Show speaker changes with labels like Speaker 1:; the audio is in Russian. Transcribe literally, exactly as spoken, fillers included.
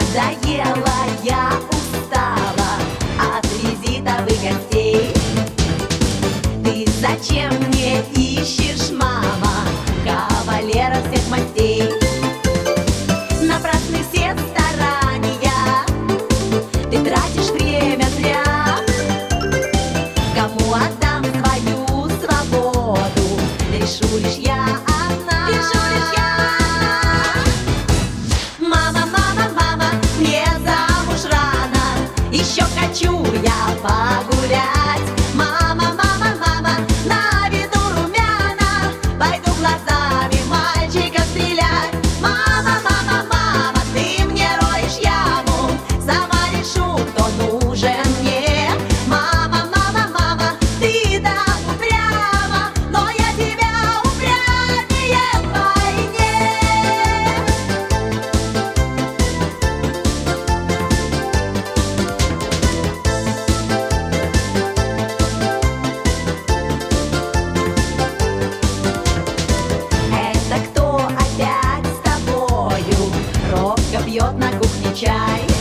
Speaker 1: Надоела, я устала от визитовых гостей. Ты зачем мне ищешь, мама, кавалера всех мастей? Напрасны все старания, ты тратишь время зря. Кому отдам свою свободу? Решу лишь я одна. Решу лишь я. Мама, мама, мама, мне замуж рано, еще хочу я погулять. Мама, мама, мама, на виду румяна, пойду глазами мальчика стрелять. Мама, мама, мама, ты мне роешь яму, сама решу, кто нужен мне. Мама, мама, мама, ты так упряма, но я тебя упрямее вдвойне. Это кто опять с тобою робко пьет на кухне чай?